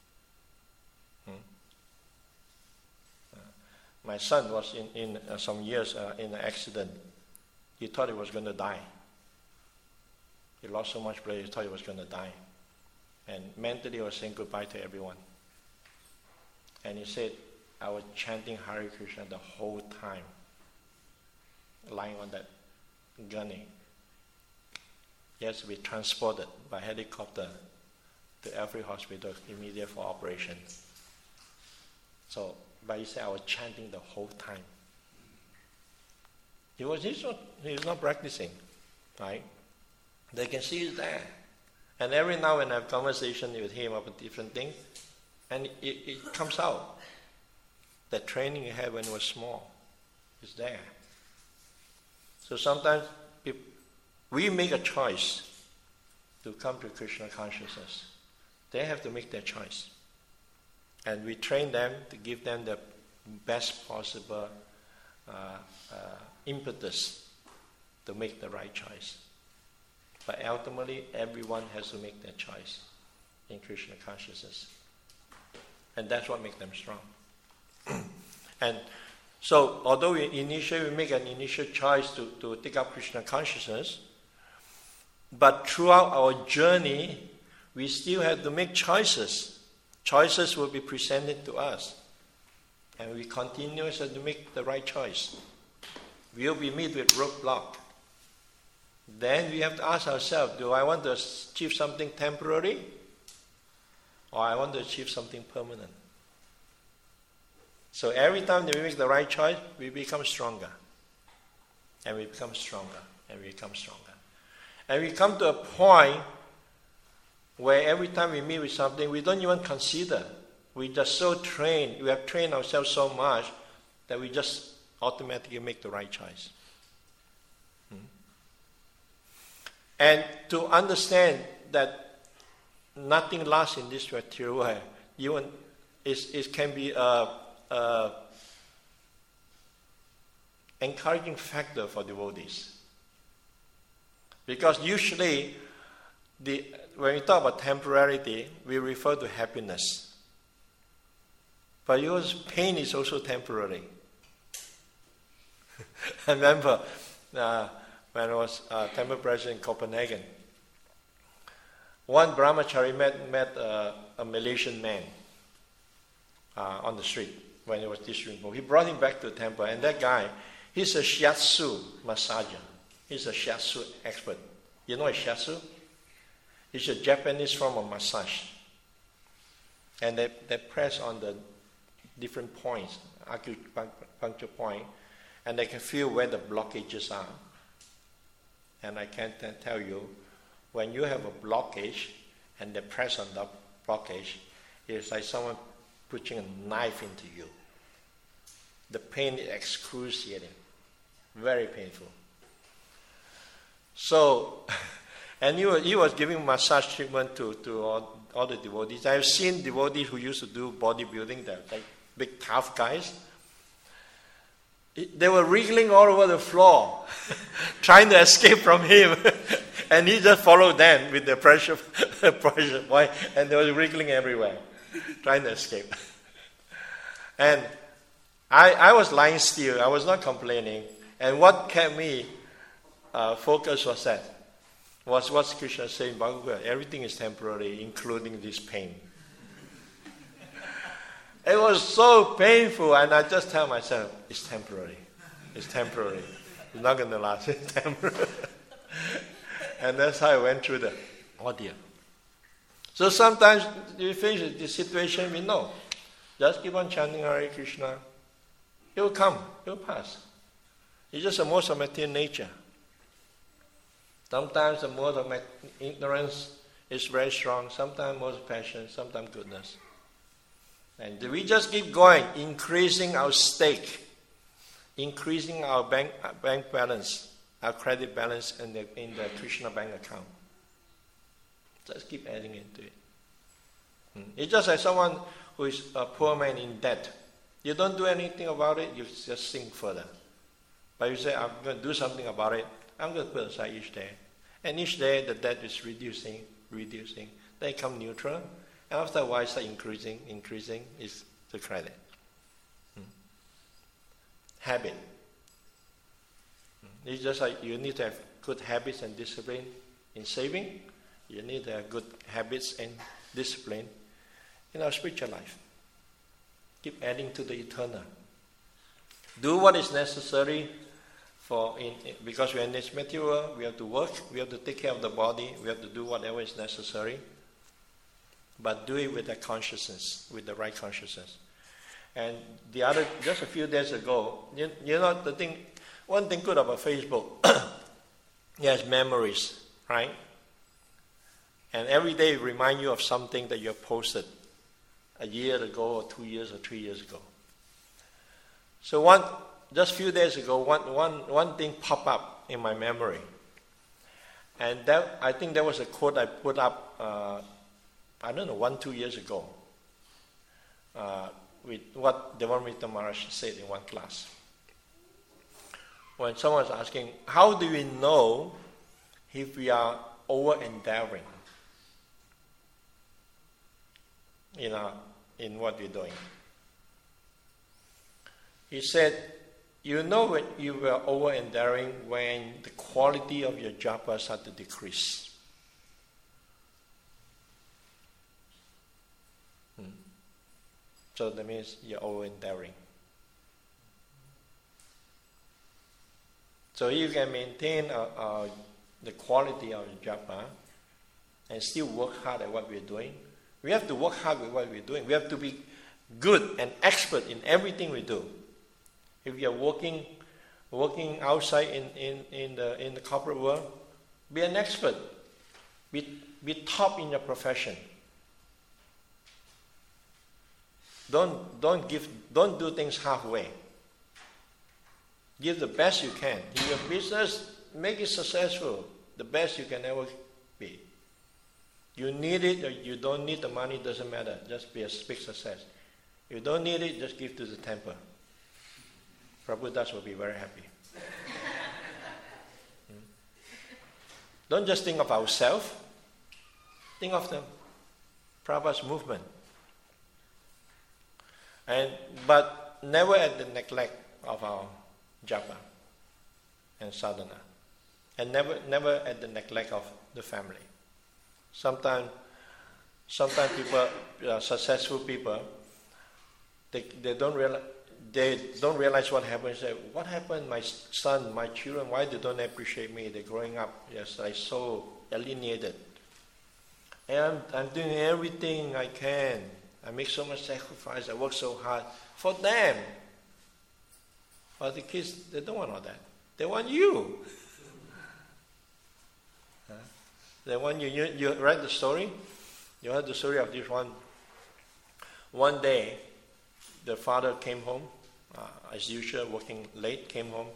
My son was in some years in an accident. He thought he was going to die. He lost so much blood, he thought he was going to die. And mentally he was saying goodbye to everyone. And he said, I was chanting Hare Krishna the whole time. lying on that gurney. He has to be transported by helicopter to every hospital immediate for operation. So, but he said I was chanting the whole time. He's not practicing, right? They can see he's there. And every now and then I have conversation with him about different things, and it comes out. That training he had when he was small is there. So sometimes if we make a choice to come to Krishna consciousness, they have to make their choice. And we train them to give them the best possible impetus to make the right choice. But ultimately, everyone has to make their choice in Krishna consciousness. And that's what makes them strong. And so, although we make an initial choice to take up Krishna consciousness, but throughout our journey, we still have to make choices. Choices will be presented to us. And we continuously have to make the right choice. We'll be met with roadblock. Then we have to ask ourselves, do I want to achieve something temporary? Or I want to achieve something permanent? So every time that we make the right choice, we become stronger. And we become stronger. And we become stronger. And we come to a point where every time we meet with something, we don't even consider. We just so trained, we have trained ourselves so much that we just automatically make the right choice. And to understand that nothing lasts in this material world, even it can be a encouraging factor for devotees. Because usually, when we talk about temporality, we refer to happiness. But yours, pain is also temporary. I remember when I was temple president in Copenhagen, one brahmachari met a Malaysian man on the street when he was distributing. He brought him back to the temple, and that guy, he's a shiatsu massager. He's a shiatsu expert. You know what shiatsu? It's a Japanese form of massage. And they press on the different points, acupuncture point, and they can feel where the blockages are. And I can tell you, when you have a blockage and they press on the blockage, it's like someone putting a knife into you. The pain is excruciating, very painful. So, and he was giving massage treatment to all the devotees. I've seen devotees who used to do bodybuilding, they're like big tough guys. They were wriggling all over the floor, trying to escape from him. And he just followed them with the pressure point, and they were wriggling everywhere, trying to escape. And I was lying still. I was not complaining. And what kept me focused was that, was what Krishna said in Bhagavad Gita, everything is temporary, including this pain. It was so painful, and I just tell myself, it's temporary. It's temporary. It's not going to last. It's temporary. And that's how I went through the ordeal. So sometimes you face this situation, we know. Just keep on chanting Hare Krishna. It will come. It will pass. It's just a mode of material nature. Sometimes the mode of ignorance is very strong. Sometimes mode of passion. Sometimes goodness. And we just keep going, increasing our stake, increasing our bank balance, our credit balance in the Krishna bank account. Just keep adding into it. It's just like someone who is a poor man in debt. You don't do anything about it, you just sink further. But you say, I'm going to do something about it. I'm going to put aside each day. And each day the debt is reducing. Then it comes neutral. And after a while, it's increasing is the credit. Habit. It's just like you need to have good habits and discipline in saving. You need to have good habits and discipline in our spiritual life. Keep adding to the eternal. Do what is necessary because we are in this material, we have to work, we have to take care of the body, we have to do whatever is necessary, but do it with the consciousness, with the right consciousness. And just a few days ago, one thing good about Facebook, it has memories, right? And every day it reminds you of something that you have posted a year ago or 2 years or 3 years ago. So just a few days ago, one thing popped up in my memory. And I think that was a quote I put up, 1-2 years ago, with what Devamrita Maharaj said in one class. When someone was asking, how do we know if we are over-endeavoring in what we're doing? He said, you know when you were over-endeavoring when the quality of your japa started to decrease. So that means you're over-endeavoring. So you can maintain the quality of your japa and still work hard at what we're doing. We have to work hard with what we're doing. We have to be good and expert in everything we do. If you're working outside in the corporate world, be an expert. Be top in your profession. Don't do things halfway. Give the best you can. In your business, make it successful. The best you can ever be. You need it or you don't need the money, doesn't matter. Just be a big success. If you don't need it, just give to the temple. Prabhu Das will be very happy. Don't just think of ourselves. Think of the Prabhupada's movement. But never at the neglect of our japa and sadhana. And never at the neglect of the family. Sometimes people, successful people, they don't realize what happened. They say, what happened, my son, my children, why they don't appreciate me? They're growing up, so alienated. And I'm doing everything I can. I make so much sacrifice, I work so hard for them. But the kids, they don't want all that. They want you. They want you. You read the story? You heard the story of this one. One day, the father came home, as usual, working late, came home.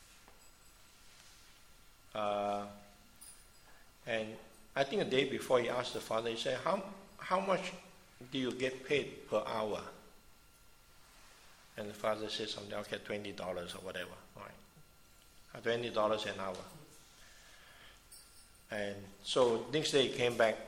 And I think a day before he asked the father, he said, how much do you get paid per hour? And the father said something, okay, $20 or whatever. All right. $20 an hour. And so next day he came back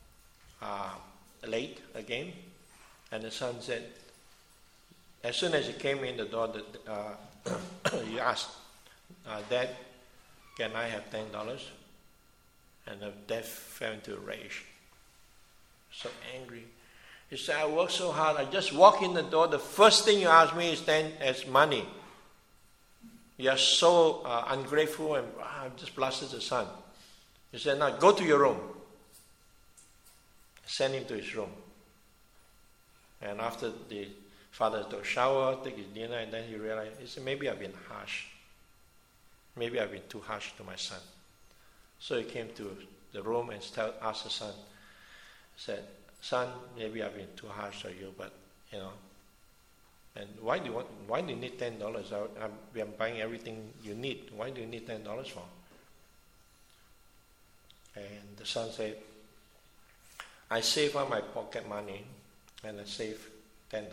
late again, and the son said, as soon as he came in the door, he asked, Dad, can I have $10? And the dad fell into a rage. So angry. He said, I work so hard, I just walk in the door, the first thing you ask me is money. You are so ungrateful, and just blasted the son. He said, now go to your room. Send him to his room. And after the father took a shower, take his dinner, and then he realized, he said, maybe I've been harsh. Maybe I've been too harsh to my son. So he came to the room and asked the son, said, son, maybe I've been too harsh to you, but, and why do you need $10? I'm buying everything you need. Why do you need $10 for? And the son said, I save out my pocket money and I save $10.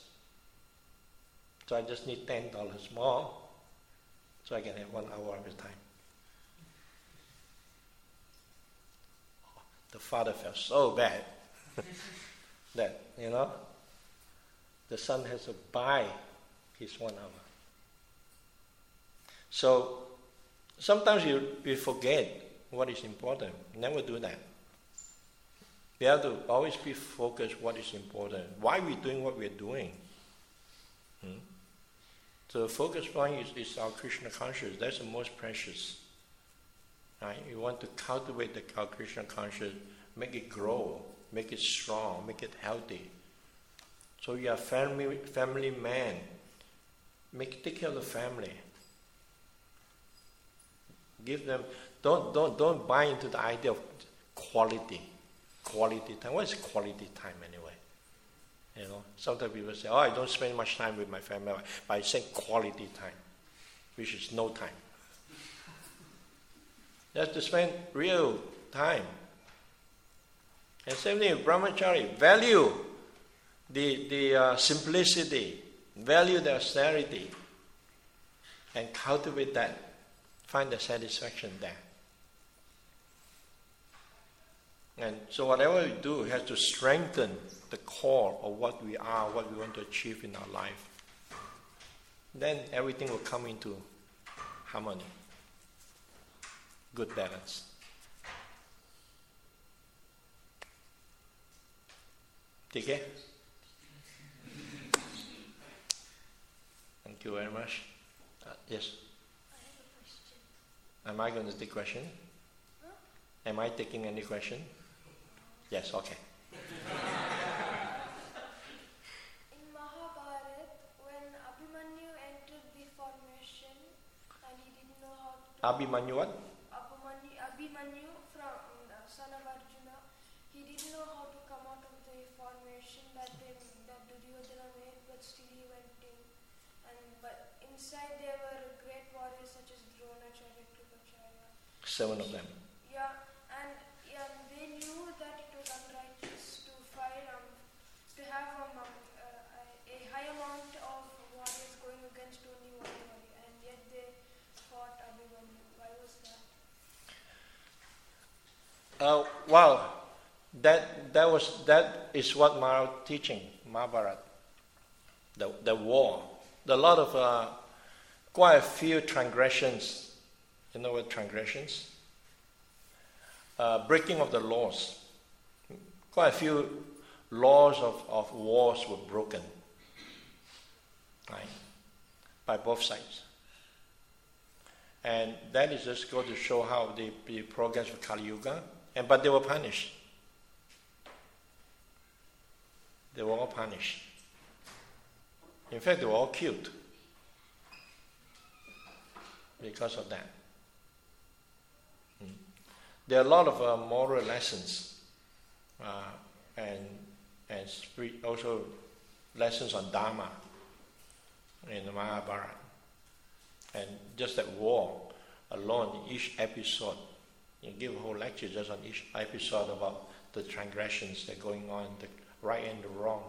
So I just need $10 more so I can have 1 hour of his time. The father felt so bad that, the son has to buy his 1 hour. So sometimes we forget what is important. Never do that. We have to always be focused what is important. Why are we doing what we're doing? So the focus point is our Krishna consciousness. That's the most precious. Right? You want to cultivate our Krishna consciousness, make it grow, make it strong, make it healthy. So you are family man. Take care of the family. Give them. Don't buy into the idea of quality time. What is quality time anyway? You know, sometimes people say, "Oh, I don't spend much time with my family," but I say quality time, which is no time. You have to spend real time. And same thing with brahmachari. Value the simplicity, value the austerity, and cultivate that. Find the satisfaction there. And so whatever we do has to strengthen the core of what we are, what we want to achieve in our life. Then everything will come into harmony. Good balance. Take care. Thank you very much. Yes? I have a question. Am I going to take question? Huh? Am I taking any question? Yes, okay. In Mahabharata, when Abhimanyu entered the formation and he didn't know how to... Abhimanyu what? Abhimanyu from son of Arjuna, he didn't know how to come out of the formation that Duryodhana made, but still he went in. But inside there were great warriors such as Dronacharya, Kripacharya. 7 of them. Yeah, and they knew that it was unrighteous to fight, to have a high amount of warriors going against only one warrior, and yet they fought Abhimanyu. Why was that? Well, that is what Maharaj teaching, Mahabharata. The war. There are a lot of quite a few transgressions. You know what transgressions? Breaking of the laws. Quite a few laws of wars were broken, right, by both sides. And that is just going to show how the progress of Kali Yuga. But they were punished. They were all punished. In fact, they were all killed because of that. There are a lot of moral lessons and also lessons on Dharma in the Mahabharata. And just that war alone, each episode, you give a whole lecture just on each episode about the transgressions that are going on, the right and the wrong.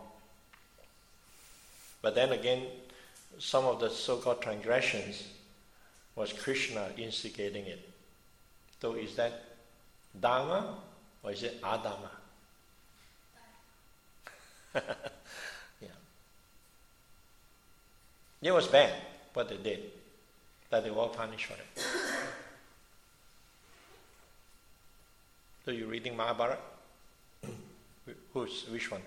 But then again, some of the so-called transgressions was Krishna instigating it. So is that Dharma or is it Adharma? Yeah. It was bad what they did, that they were punished for it. So you're reading Mahabharata? Which one?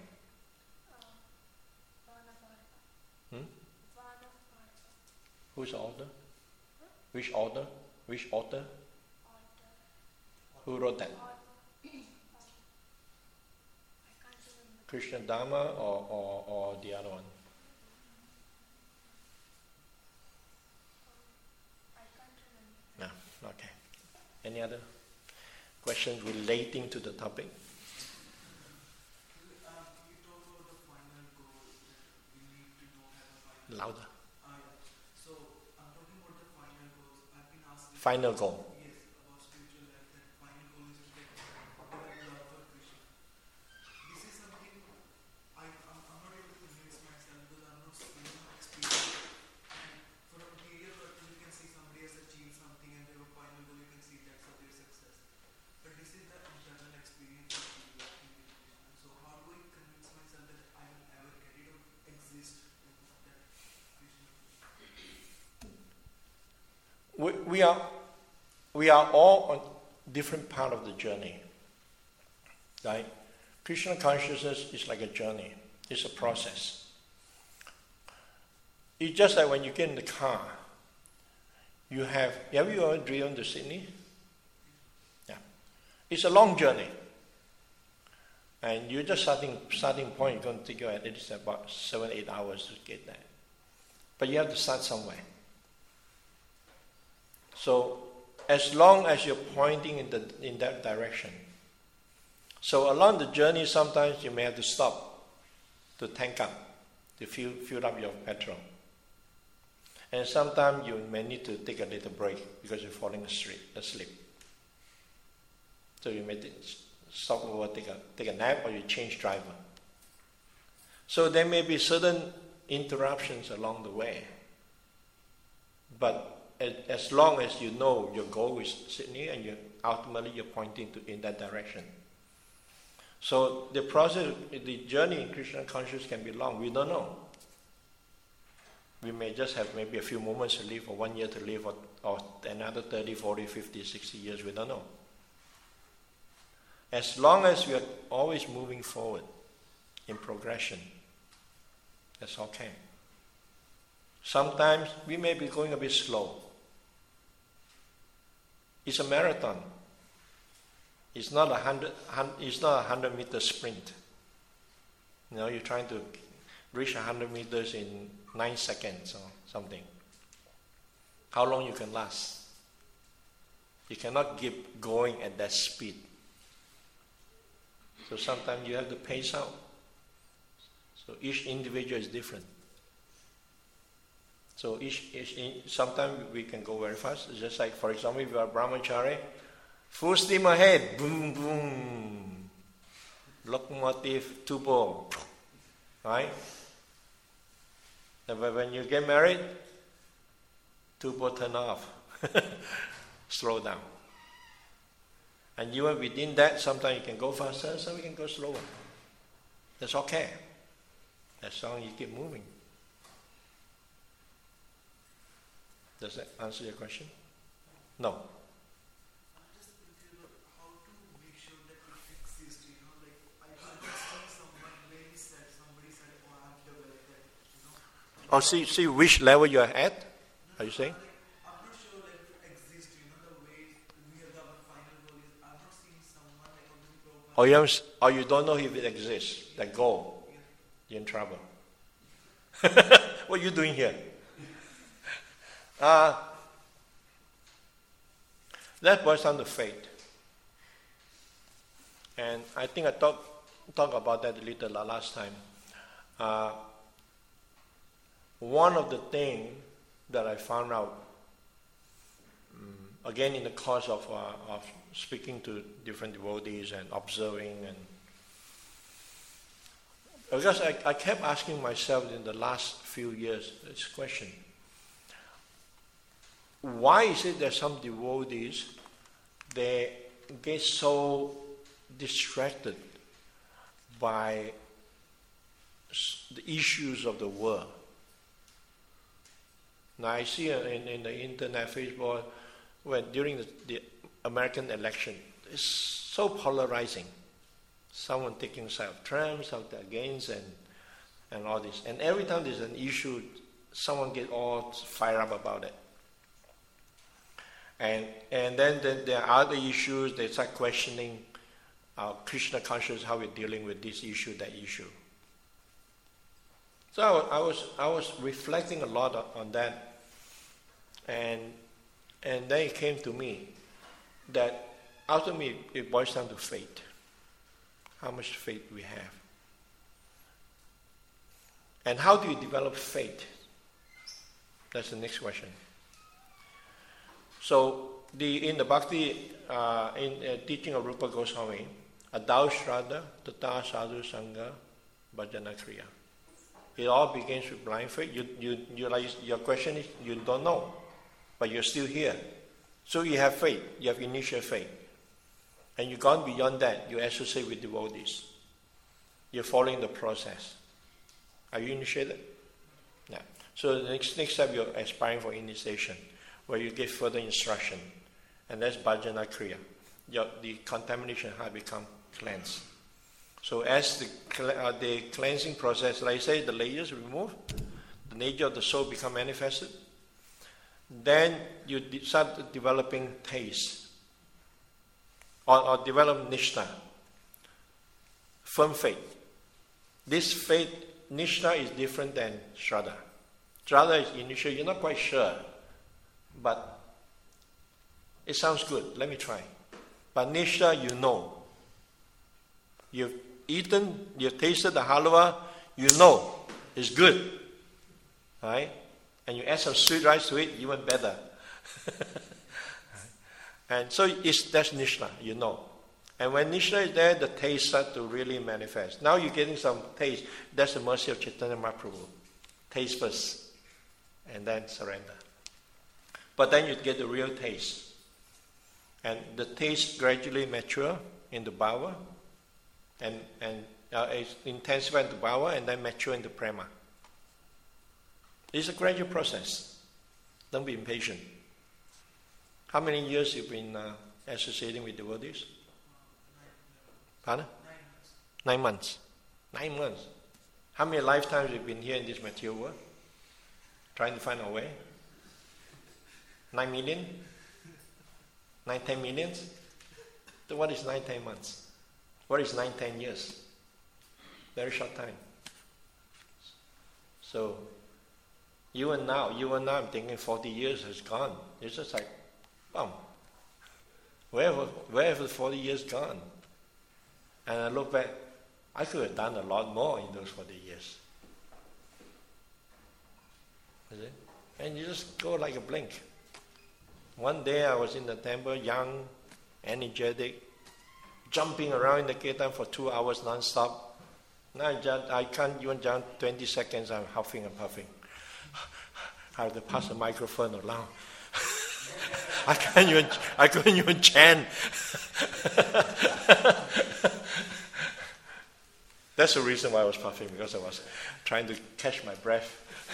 Whose order? Which order? Which author? Who wrote that? Krishna Dharma or the other one? No, okay. Any other questions relating to the topic? You talked about the final goal that we need to know have a final. Louder. So I'm talking about the final goals. I've been asked. Final goal. Yes, about spiritual life. That final goal is to get love for Krishna. This is something I'm not able to convince myself because I'm not seeing experience. And for a material person, you can see somebody has achieved something and they have a final goal. You can see that's of their success. But this is the internal experience of being walking with Krishna. So how do I convince myself that I will ever get it or exist in that Krishna? We are all on different part of the journey. Right? Krishna consciousness is like a journey. It's a process. It's just like when you get in the car, have you ever driven to Sydney? Yeah. It's a long journey. And you're just starting point, it's going to take you at least about 7-8 hours to get there. But you have to start somewhere. So as long as you're pointing in that direction. So along the journey, sometimes you may have to stop to tank up, to fill up your petrol. And sometimes you may need to take a little break because you're falling asleep. So you may stop over, take a nap, or you change driver. So there may be certain interruptions along the way. But as long as you know your goal is Sydney and ultimately you're pointing in that direction. So the process, the journey in Krishna consciousness can be long. We don't know. We may just have maybe a few moments to live, or 1 year to live, or another 30, 40, 50, 60 years. We don't know. As long as we are always moving forward in progression, that's okay. Sometimes we may be going a bit slow. It's a marathon. It's not a 100-meter sprint. You know, you're trying to reach 100 meters in 9 seconds or something. How long you can last? You cannot keep going at that speed. So sometimes you have to pace out. So each individual is different. So sometimes we can go very fast. It's just like, for example, if you are brahmachari, full steam ahead, boom, boom. Locomotive, turbo, right? But when you get married, turbo turn off, slow down. And even within that, sometimes you can go faster, some you can go slower. That's okay, as long as you keep moving. Does that answer your question? No. I'm just thinking about how to make sure that it exists, you know, like I can see someone very sad, somebody said, oh, I'm here like that, you know. Oh, see which level you're at? Are you saying? I'm not sure like if it exists, you know, the way we have our final goal is, I'm not seeing someone like on the program. Or you don't know if it exists, that goal. You're in trouble. What are you doing here? That boils down to faith. And I think I talked about that a little last time. One of the things that I found out, again in the course of speaking to different devotees and observing, and because I kept asking myself in the last few years this question: why is it that some devotees, they get so distracted by the issues of the world? Now I see in the internet, Facebook, when during the American election, it's so polarizing. Someone taking side of Trump, some against, and all this. And every time there's an issue, someone gets all fired up about it. And then there are other issues. They start questioning our Krishna consciousness, how we're dealing with this issue, that issue. So I was reflecting a lot on that, and then it came to me that ultimately it boils down to faith. How much faith we have, and how do you develop faith? That's the next question. So in the Bhakti teaching of Rupa Goswami, Adau Shraddha, Tata Sadhu Sangha, Bhajana Kriya. It all begins with blind faith. You like, your question is, you don't know, but you're still here. So you have faith, you have initial faith. And you've gone beyond that, you associate with devotees. You're following the process. Are you initiated? Yeah. So the next step, you're aspiring for initiation, where you get further instruction. And that's Bhajana Kriya. The contamination has become cleansed. So as the cleansing process, like I say, the layers remove, nature of the soul become manifested, then you start developing taste or develop nishta, firm faith. This faith, nishta, is different than shraddha. Shraddha is initial, you're not quite sure, but it sounds good, let me try. But nishta, you know. You've eaten, you've tasted the halwa, you know it's good. Right? And you add some sweet rice to it, even better. And so that's nishta, you know. And when nishta is there, the taste starts to really manifest. Now you're getting some taste. That's the mercy of Chaitanya Mahaprabhu. Taste first, and then surrender. But then you get the real taste. And the taste gradually mature in the bhava, and intensify in the bhava, and then mature in the prema. It's a gradual process. Don't be impatient. How many years you've been associating with devotees? Pardon? 9 months. 9 months. How many lifetimes you've been here in this material world? Trying to find our way? 9 million? 9, 10 millions? So what is 9, 10 months? What is 9, 10 years? Very short time. So, you and now, I'm thinking 40 years has gone. It's just like, boom. Where have the 40 years gone? And I look back, I could have done a lot more in those 40 years. Is it? And you just go like a blink. One day I was in the temple, young, energetic, jumping around in the kirtan for 2 hours non-stop. Now I can't even jump 20 seconds, I'm huffing and puffing. I have to pass the microphone around. I couldn't even chant. That's the reason why I was puffing, because I was trying to catch my breath.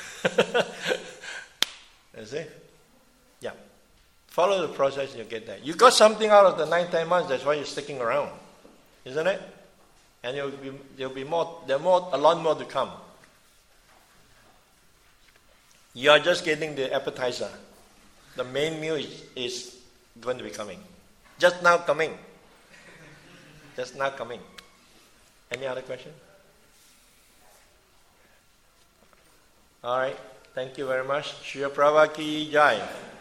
That's it. Yeah. Follow the process and you'll get there. You got something out of the 9, 10 months, that's why you're sticking around. Isn't it? And there'll be a lot more to come. You are just getting the appetizer. The main meal is going to be coming. Just now coming. Just now coming. Any other question? All right. Thank you very much. Shri Prabhupada ki jai.